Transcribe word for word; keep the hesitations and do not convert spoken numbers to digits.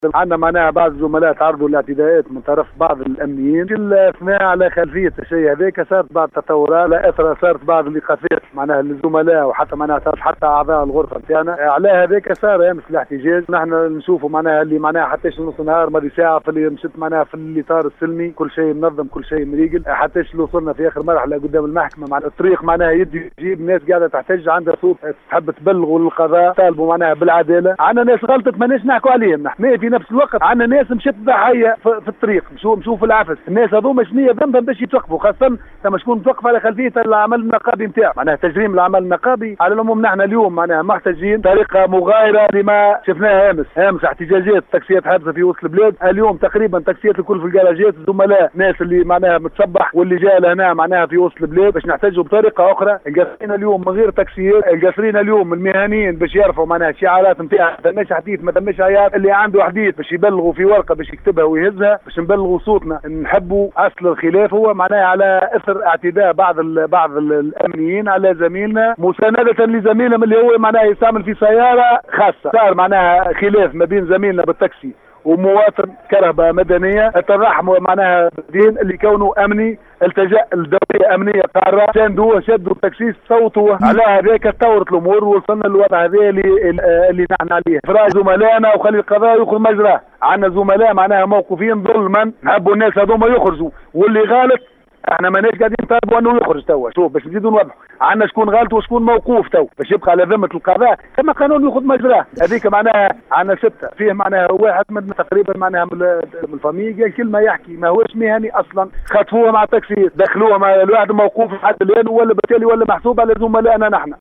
عندنا معناها بعض الزملاء تعرضوا لاعتداءات من طرف بعض الامنيين. الاثناء على خلفيه الشيء هذاك صارت بعض التطورات، على اثر صارت بعض الايقافات معناها للزملاء وحتى معناها حتى اعضاء الغرفه نتاعنا. على هذاك صار امس الاحتجاج. نحن نشوفوا معناها اللي معناها حتىش نص نهار ماضي ساعه في اللي مشيت معناها في الاطار السلمي، كل شيء منظم كل شيء مريقل، حتىش وصلنا في اخر مرحله قدام المحكمه. مع الطريق معناها يدي يجيب ناس قاعده تحتج عندها صوت تحب تبلغوا للقضاء طالبوا معناها بالعداله. عندنا ناس غلطت ماناش نحكوا عليهم، نحن في نفس الوقت عندنا ناس مشت ضحيه في الطريق. مشوا مشوا في العفس، الناس هذوما شنية ذنبهم باش يتوقفوا، خاصه لما شكون توقف على خلفيه العمل النقابي نتاعو، معناها تجريم العمل النقابي. على العموم نحن اليوم معناها محتجين بطريقه مغايره لما شفناها امس. امس احتجاجات تاكسيات حادثه في وسط البلاد، اليوم تقريبا تاكسيات الكل في الجراجات، الزملاء ناس اللي معناها متصبح واللي جاء لهنا معناها في وسط البلاد باش نحتجوا بطريقه اخرى. القاصرين اليوم من غير تاكسيات، القاصرين اليوم المهنيين باش يرفعوا معناها شعارات نتاع ما تمش حديث ما تمش عيار، اللي عنده حديث باش يبلغوا في ورقه باش يكتبها ويهزها باش نبلغوا صوتنا. نحبوا اصل الخلاف هو معناها على اثر اعتداء بعض ال بعض ال الامنيين على زميلنا مسانده لزميلهم اللي هو معناها يستعمل في سياره خاصه. صار معناها خلاف ما بين زميلنا بالتاكسي ومواطن كرهبة مدنية، ترحموا معناها دين اللي كونه أمني، التجأ لدورية أمنية قارة، شدوا شدوا التاكسيس صوتوا على هذاك تطورت الأمور ووصلنا للوضع هذا اللي اللي نحن عليه. فراج زملائنا وخلي القضاء يأخذ مجراه. عندنا زملاء معناها موقوفين ظلما، نحبوا الناس هذوما يخرجوا، واللي غلط احنا ماناش قاعدين نطالبوا انه يخرج توا. شوف باش نزيدوا نوضحوا، عندنا شكون غلط وشكون موقوف تو باش يبقى على ذمه القضاء كما قانون ياخذ مجراه. هذيك معناها عندنا سته فيه معناها واحد من تقريبا معناها من الفامي قال كلمه يحكي ما هوش مهني اصلا، خطفوها مع التاكسي دخلوها مع الواحد موقوف لحد الان، ولا بالتالي ولا محسوب على زملائنا نحن.